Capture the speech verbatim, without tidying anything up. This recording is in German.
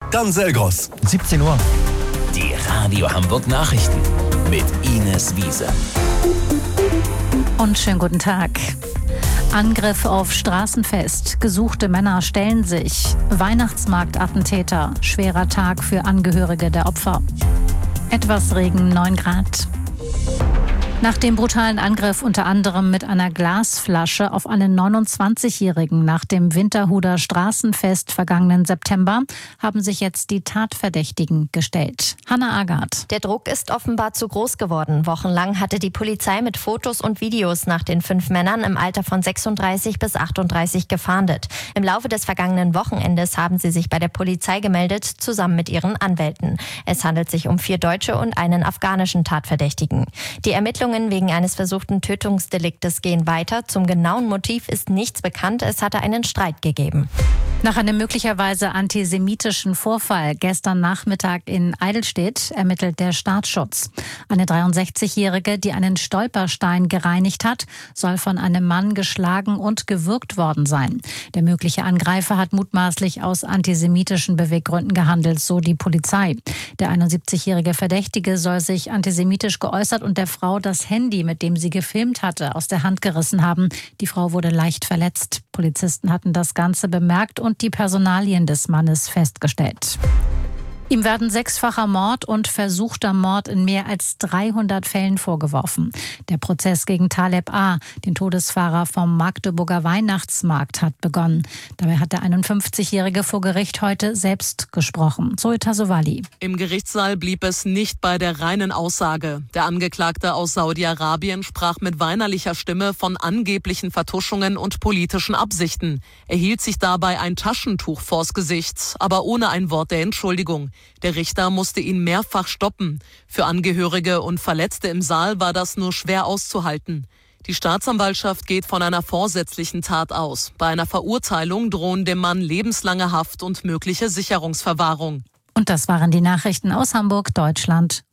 Dann Selgros. siebzehn Uhr. Die Radio Hamburg Nachrichten mit Ines Wiese. Und schönen guten Tag. Angriff auf Straßenfest. Gesuchte Männer stellen sich. Weihnachtsmarktattentäter. Schwerer Tag für Angehörige der Opfer. Etwas Regen, neun Grad. Nach dem brutalen Angriff unter anderem mit einer Glasflasche auf einen neunundzwanzigjährigen nach dem Winterhuder Straßenfest vergangenen September haben sich jetzt die Tatverdächtigen gestellt. Hanna Agard. Der Druck ist offenbar zu groß geworden. Wochenlang hatte die Polizei mit Fotos und Videos nach den fünf Männern im Alter von sechsunddreißig bis achtunddreißig gefahndet. Im Laufe des vergangenen Wochenendes haben sie sich bei der Polizei gemeldet, zusammen mit ihren Anwälten. Es handelt sich um vier deutsche und einen afghanischen Tatverdächtigen. Die Ermittlungen wegen eines versuchten Tötungsdeliktes gehen weiter. Zum genauen Motiv ist nichts bekannt. Es hatte einen Streit gegeben. Nach einem möglicherweise antisemitischen Vorfall gestern Nachmittag in Eidelstedt ermittelt der Staatsschutz. Eine dreiundsechzigjährige, die einen Stolperstein gereinigt hat, soll von einem Mann geschlagen und gewürgt worden sein. Der mögliche Angreifer hat mutmaßlich aus antisemitischen Beweggründen gehandelt, so die Polizei. Der einundsiebzigjährige Verdächtige soll sich antisemitisch geäußert und der Frau das Handy, mit dem sie gefilmt hatte, aus der Hand gerissen haben. Die Frau wurde leicht verletzt. Polizisten hatten das Ganze bemerkt und die Personalien des Mannes festgestellt. Ihm werden sechsfacher Mord und versuchter Mord in mehr als dreihundert Fällen vorgeworfen. Der Prozess gegen Taleb A., den Todesfahrer vom Magdeburger Weihnachtsmarkt, hat begonnen. Dabei hat der einundfünfzigjährige vor Gericht heute selbst gesprochen. Zoe Tassovali. Im Gerichtssaal blieb es nicht bei der reinen Aussage. Der Angeklagte aus Saudi-Arabien sprach mit weinerlicher Stimme von angeblichen Vertuschungen und politischen Absichten. Er hielt sich dabei ein Taschentuch vors Gesicht, aber ohne ein Wort der Entschuldigung. Der Richter musste ihn mehrfach stoppen. Für Angehörige und Verletzte im Saal war das nur schwer auszuhalten. Die Staatsanwaltschaft geht von einer vorsätzlichen Tat aus. Bei einer Verurteilung drohen dem Mann lebenslange Haft und mögliche Sicherungsverwahrung. Und das waren die Nachrichten aus Hamburg, Deutschland